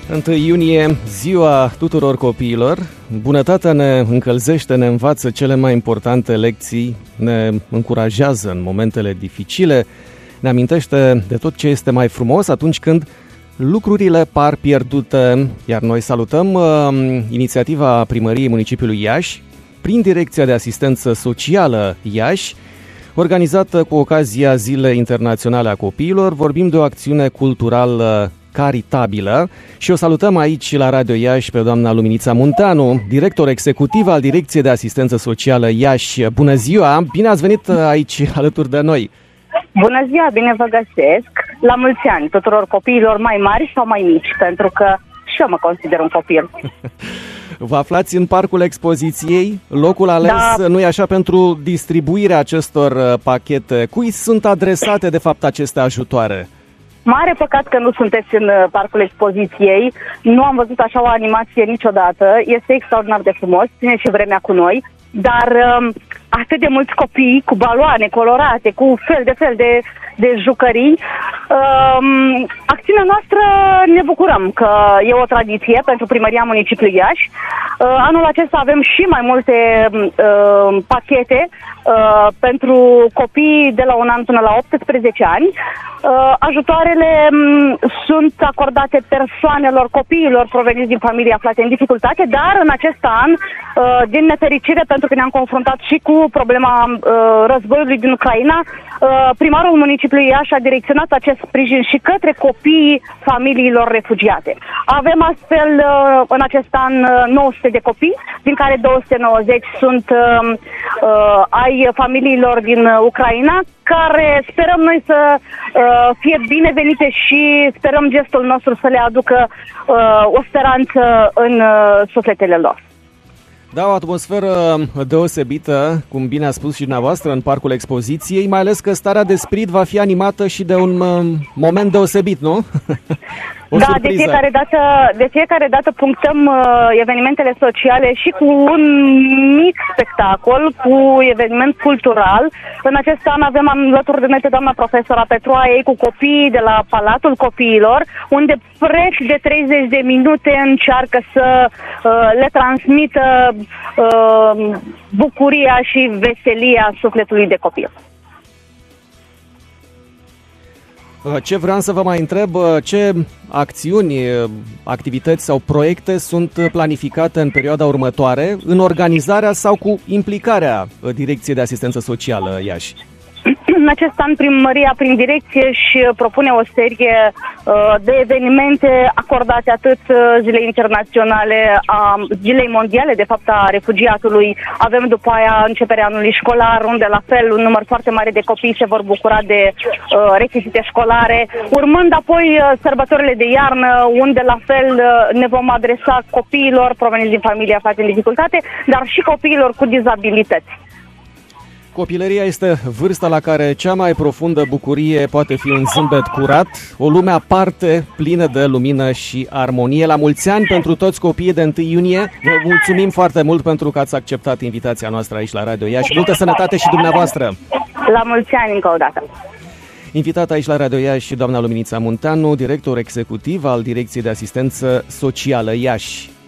1 iunie, ziua tuturor copiilor. Bunătatea ne încălzește, ne învață cele mai importante lecții, ne încurajează în momentele dificile, ne amintește de tot ce este mai frumos atunci când lucrurile par pierdute. Iar noi salutăm inițiativa Primăriei Municipiului Iași, prin Direcția de Asistență Socială Iași, organizată cu ocazia Zilei Internaționale a Copiilor. Vorbim de o acțiune culturală caritabilă și o salutăm aici la Radio Iași pe doamna Luminița Munteanu, director executiv al Direcției de Asistență Socială Iași. Bună ziua! Bine ați venit aici alături de noi! Bună ziua! Bine vă găsesc! La mulți ani tuturor copiilor mai mari sau mai mici, pentru că și eu mă consider un copil. Vă aflați în Parcul Expoziției, locul ales, nu-i așa, pentru distribuirea acestor pachete. Cui sunt adresate, de fapt, aceste ajutoare? Mare păcat că nu sunteți în Parcul Expoziției. Nu am văzut așa o animație niciodată. Este extraordinar de frumos, ține și vremea cu noi, dar atât de mulți copii cu baloane colorate, cu fel de jucării. Acțiunea noastră, ne bucurăm că e o tradiție pentru Primăria Municipiului Iași. Anul acesta avem și mai multe pachete pentru copii de la 1 an până la 18 ani. Ajutoarele sunt acordate persoanelor, copiilor proveniți din familii aflate în dificultate, dar în acest an, din nefericire, pentru că ne-am confruntat și cu problema războiului din Ucraina, primarul municipiului Iași a direcționat acest sprijin și către copiii familiilor refugiate. Avem astfel în acest an 900 de copii, din care 290 sunt ai familiilor din Ucraina, care sperăm noi să fie binevenite și sperăm gestul nostru să le aducă o speranță în sufletele lor. Da, o atmosferă deosebită, cum bine a spus și dumneavoastră, în Parcul Expoziției, mai ales că starea de spirit va fi animată și de un moment deosebit, nu? Da, de fiecare dată punctăm evenimentele sociale și cu un mic spectacol, cu eveniment cultural. În acest an avem alături de noi pe doamna profesora Petroaiei cu copiii de la Palatul Copiilor, unde preț de 30 de minute încearcă să le transmită bucuria și veselia sufletului de copil. Ce vreau să vă mai întreb, ce acțiuni, activități sau proiecte sunt planificate în perioada următoare, în organizarea sau cu implicarea Direcției de Asistență Socială Iași? În acest an, Primăria, prin direcție, își propune o serie de evenimente acordate atât Zilei Internaționale, Zilei Mondiale, de fapt, a Refugiatului. Avem după aia începerea anului școlar, unde la fel un număr foarte mare de copii se vor bucura de rechizite școlare. Urmând apoi sărbătorile de iarnă, unde la fel ne vom adresa copiilor proveniți din familii aflate în dificultate, dar și copiilor cu dizabilități. Copilăria este vârsta la care cea mai profundă bucurie poate fi un zâmbet curat, o lume aparte, plină de lumină și armonie. La mulți ani pentru toți copiii de 1 iunie. Vă mulțumim foarte mult pentru că ați acceptat invitația noastră aici la Radio Iași. Multă sănătate și dumneavoastră! La mulți ani încă o dată! Invitată aici la Radio Iași doamna Luminița Munteanu, director executiv al Direcției de Asistență Socială Iași.